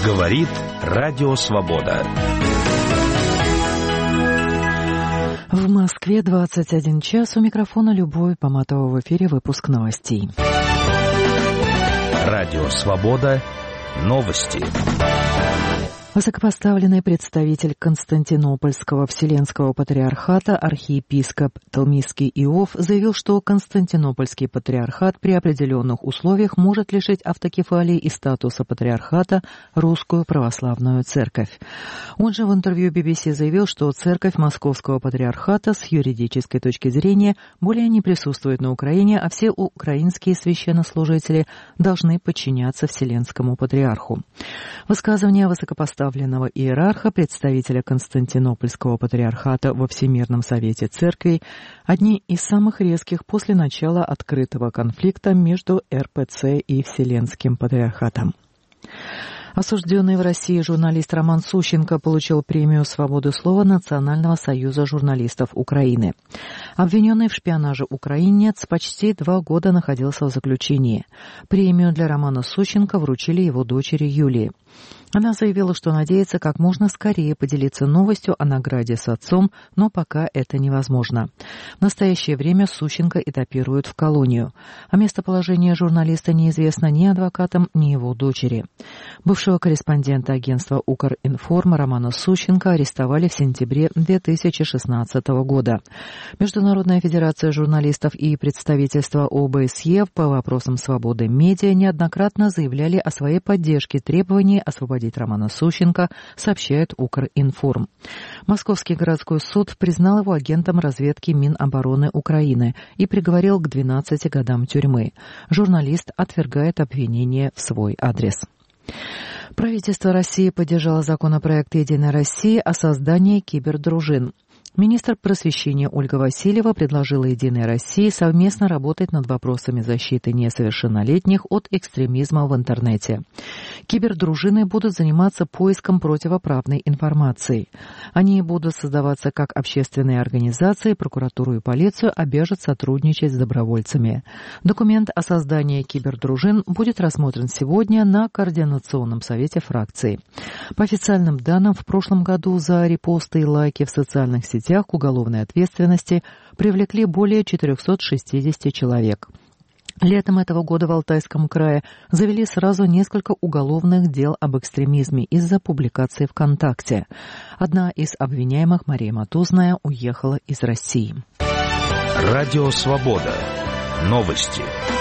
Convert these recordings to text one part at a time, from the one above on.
Говорит Радио Свобода. В Москве 21 час. У микрофона Любовь Поматова. В эфире выпуск новостей. Радио Свобода. Новости. Высокопоставленный представитель Константинопольского Вселенского Патриархата архиепископ Толмийский Иов заявил, что Константинопольский Патриархат при определенных условиях может лишить автокефалии и статуса Патриархата Русскую Православную Церковь. Он же в интервью BBC заявил, что Церковь Московского Патриархата с юридической точки зрения более не присутствует на Украине, а все украинские священнослужители должны подчиняться Вселенскому Патриарху. Высказывание высокопоставленного иерарха, представителя Константинопольского Патриархата во Всемирном Совете Церкви, одни из самых резких после начала открытого конфликта между РПЦ и Вселенским Патриархатом. Осужденный в России журналист Роман Сущенко получил премию «Свободы слова» Национального союза журналистов Украины. Обвиненный в шпионаже украинец почти 2 года находился в заключении. Премию для Романа Сущенко вручили его дочери Юлии. Она заявила, что надеется как можно скорее поделиться новостью о награде с отцом, но пока это невозможно. В настоящее время Сущенко этапируют в колонию, а местоположение журналиста неизвестно ни адвокатам, ни его дочери. Бывшего корреспондента агентства «Укринформ» Романа Сущенко арестовали в сентябре 2016 года. Международная федерация журналистов и представительство ОБСЕ по вопросам свободы медиа неоднократно заявляли о своей поддержке требований освободить Романа Сущенко, сообщает Укринформ. Московский городской суд признал его агентом разведки Минобороны Украины и приговорил к 12 годам тюрьмы. Журналист отвергает обвинения в свой адрес. Правительство России поддержало законопроект «Единой России» о создании кибердружин. Министр просвещения Ольга Васильева предложила «Единой России» совместно работать над вопросами защиты несовершеннолетних от экстремизма в интернете. Кибердружины будут заниматься поиском противоправной информации. Они будут создаваться как общественные организации, прокуратуру и полицию обяжут сотрудничать с добровольцами. Документ о создании кибердружин будет рассмотрен сегодня на Координационном совете фракции. По официальным данным, в прошлом году за репосты и лайки в социальных сетях к уголовной ответственности привлекли более 460 человек. Летом этого года в Алтайском крае завели сразу несколько уголовных дел об экстремизме из-за публикации ВКонтакте. Одна из обвиняемых, Мария Матузная, уехала из России. Радио Свобода. Новости.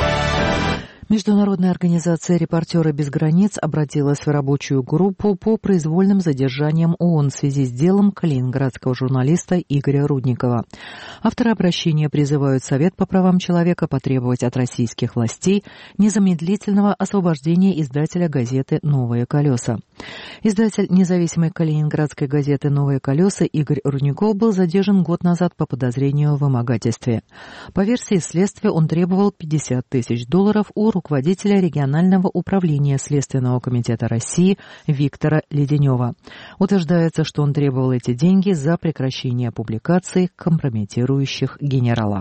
Международная организация «Репортеры без границ» обратилась в рабочую группу по произвольным задержаниям ООН в связи с делом калининградского журналиста Игоря Рудникова. Авторы обращения призывают Совет по правам человека потребовать от российских властей незамедлительного освобождения издателя газеты «Новые колеса». Издатель независимой калининградской газеты «Новые колеса» Игорь Рудников был задержан год назад по подозрению в вымогательстве. По версии следствия, он требовал $50 тысяч у руководителя регионального управления Следственного комитета России Виктора Леденева. Утверждается, что он требовал эти деньги за прекращение публикаций, компрометирующих генерала.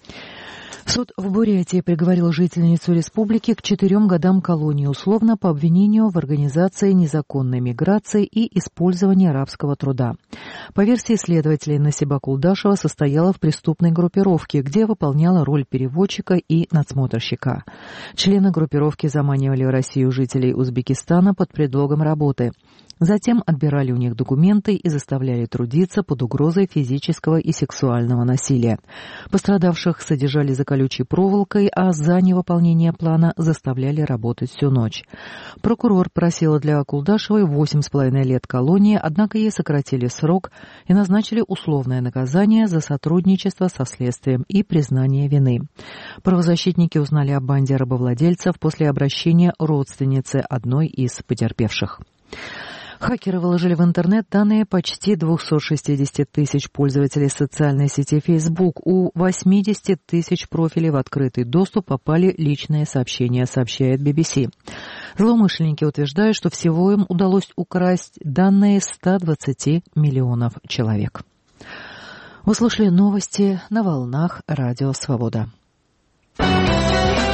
Суд в Бурятии приговорил жительницу республики к 4 годам колонии условно по обвинению в организации незаконной миграции и использовании рабского труда. По версии следователей, Насиба Кулдашева состояла в преступной группировке, где выполняла роль переводчика и надсмотрщика. Члены группировки заманивали в Россию жителей Узбекистана под предлогом работы. Затем отбирали у них документы и заставляли трудиться под угрозой физического и сексуального насилия. Пострадавших содержали за колючей проволокой, а за невыполнение плана заставляли работать всю ночь. Прокурор просила для Кулдашевой 8,5 лет колонии, однако ей сократили срок и назначили условное наказание за сотрудничество со следствием и признание вины. Правозащитники узнали о банде рабовладельцев после обращения родственницы одной из потерпевших. Хакеры выложили в интернет данные почти 260 тысяч пользователей социальной сети Facebook. У 80 тысяч профилей в открытый доступ попали личные сообщения, сообщает BBC. Злоумышленники утверждают, что всего им удалось украсть данные 120 миллионов человек. Вы слушали новости на волнах Радио Свобода.